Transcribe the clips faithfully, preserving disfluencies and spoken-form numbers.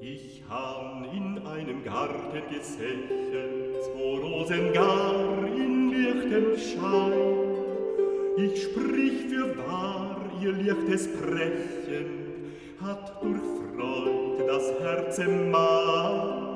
Ich han in einem Garten gesächen, zwo Rosen gar in lichtem Schein. Ich sprich für wahr, ihr lichtes Brechen hat durch Freud das Herze mein.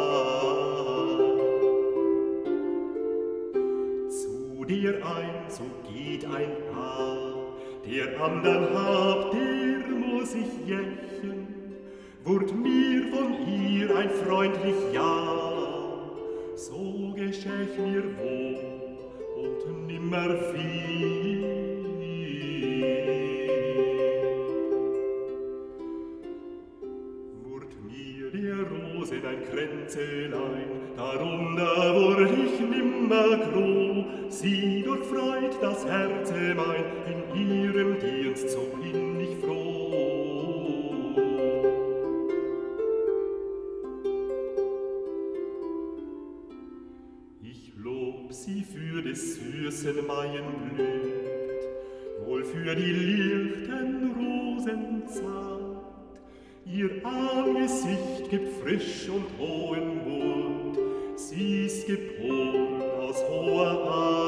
Zu dir ein, so geht ein Paar, der andern hab, der muss ich jächen. Wurd mir von ihr ein freundlich Ja, so geschäch mir wohl und nimmer viel. Wurd mir der Rosen ein Kränzelein, darunter wurd ich nimmer groh. Sie durchfreut das Herze mein, in ihrem Dienst so bin ich froh. Sie für des süßen Maien blüht, wohl für die lichten Rosen zart. Ihr Angesicht gibt frisch und hohen Mut, sie ist geboren aus hoher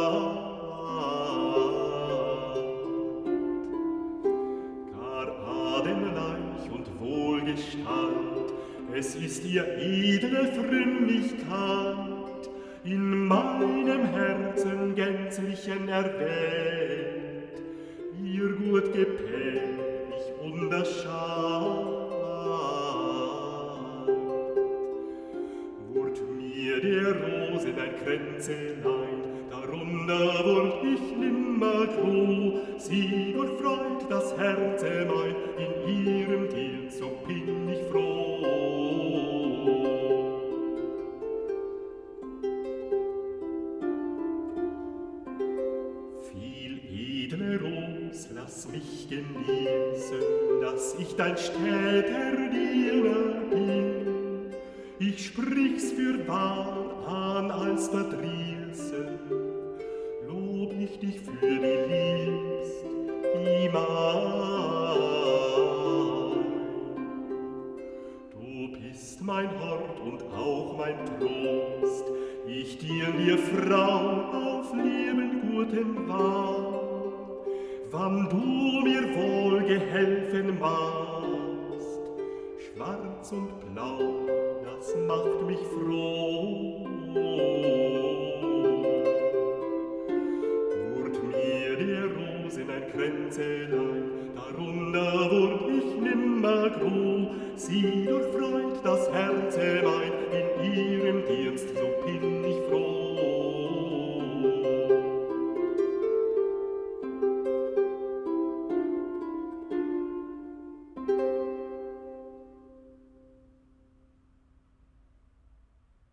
Art. Gar adenreich und wohlgestalt, es ist ihr edle Frömmigkeit, in meinem Herzen gänzlichen erwählt, ihr gut Gepäck mich unterscheid. Wurd mir der Rosen ein Kränzelein, darunter wurd ich nimmer groh. Sie durchfreut das Herze mein, in ihrem Dienst so bin ich froh. Edle Ros, lass mich genießen, dass ich dein stäter Diener bin. Ich sprich's für wahr an als verdrießen, lob ich dich für die Liebst, die mein. Du bist mein Hort und auch mein Trost, ich dien dir, Frau, auf lieben guten Wahl. Wann du mir wohl gehelfen magst, schwarz und blau, das macht mich froh. Wurd mir der Rosen ein Kränzelein, darunter wurd ich nimmer groh, sie durchfreut